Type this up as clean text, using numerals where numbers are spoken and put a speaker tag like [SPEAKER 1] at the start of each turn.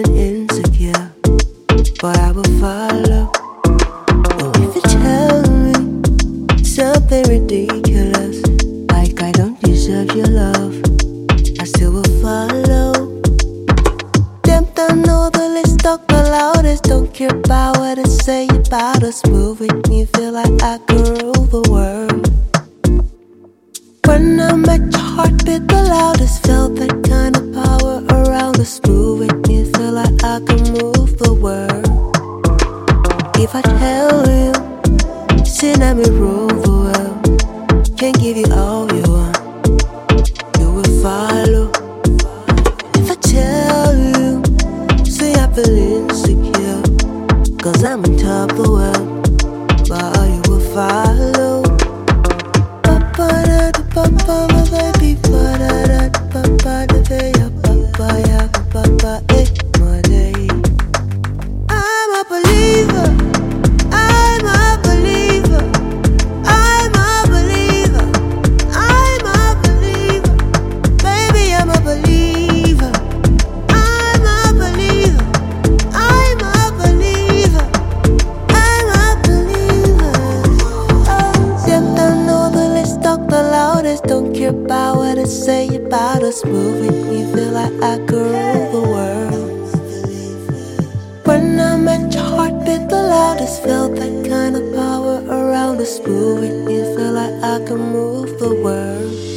[SPEAKER 1] feeling insecure, but I will follow. Oh, if you tell me something ridiculous, like I don't deserve your love, I still will follow. Them don't know the least, talk the loudest, don't care about what they say about us. Move with me, feel like I can rule the world. When I met your heartbeat the loudest, felt that kind of power around us. Move with me, feel like I can move the world. If I tell you, say let me rule the world, can't give you all you want, you will follow. If I tell you, say I feel insecure, cause I'm on top of the world, but you will follow. Papa, my baby, papa, the day, papa, my day. I'm a believer, I'm a believer, I'm a believer, I'm a believer, baby, I'm a believer, I'm a believer, I'm a believer, I'm a believer. Them don't know the list, talk the loudest, don't care about what they say about us. Move with me, feel like I could rule the world. When I met your heartbeat the loudest, felt that kind of power around us. Move with me, feel like I can move the world.